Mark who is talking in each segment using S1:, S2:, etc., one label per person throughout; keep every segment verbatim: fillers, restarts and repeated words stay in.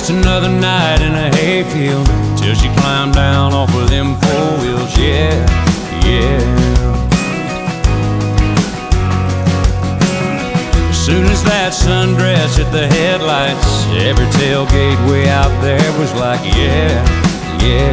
S1: Just another night in a hayfield, till she climbed down off of them four wheels. Yeah, yeah. As soon as that sundress hit the headlights, every tailgate way out there was like, yeah, yeah.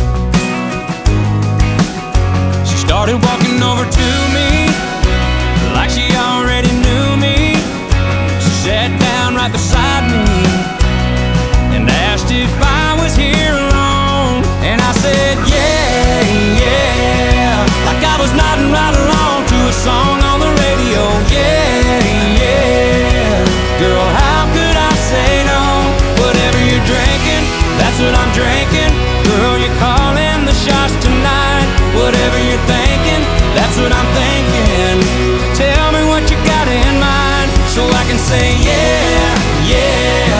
S1: She started walking over to me like she already knew me. She sat down right beside me and asked if I was here alone. And I said, yeah, yeah, like I was nodding right along to a song on the radio. Yeah, yeah, girl, how could I say no? Whatever you're drinking, that's what I'm drinking. Girl, you're calling the shots tonight. Whatever you're thinking, that's what I'm thinking. Tell me what you got in mind, so I can say yeah, yeah,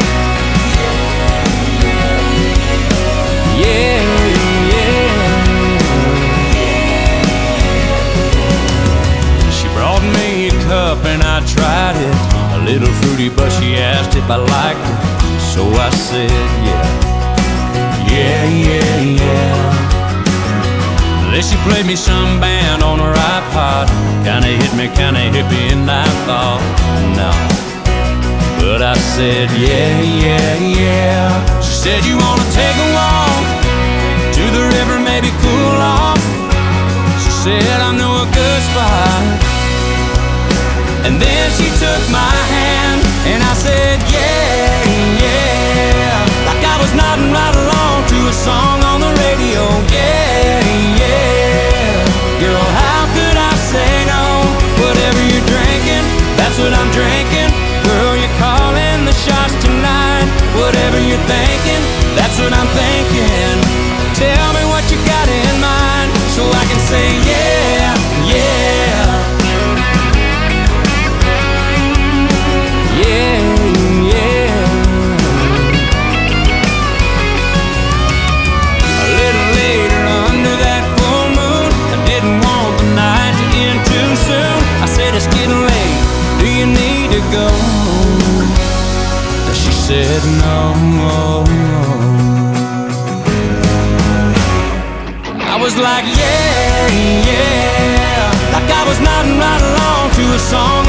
S1: yeah, yeah. She brought me a cup and I tried it, a little fruity, but she asked if I liked it. So I said yeah, yeah, yeah, yeah. Then she played me some band on her iPod. Kinda hit me, kinda hippie, and I thought, no. But I said, yeah, yeah, yeah. She said, you wanna take a walk to the river, maybe cool off? She said, I know a good spot. And then she took my hand and I said, yeah, yeah, like I was nodding right along to a song on the radio. Yeah, yeah, girl, how could I say no? Whatever you're drinking, that's what I'm drinking. Girl, you're calling the shots tonight. Whatever you're thinking, that's what I'm thinking. Tell me what you got in mind, so I can say yeah, yeah, yeah, yeah. A little later under that full moon, I didn't want the night to end too soon. I said, it's getting late, do you need to go? She said no. I was like yeah, yeah, like I was nodding right along to a song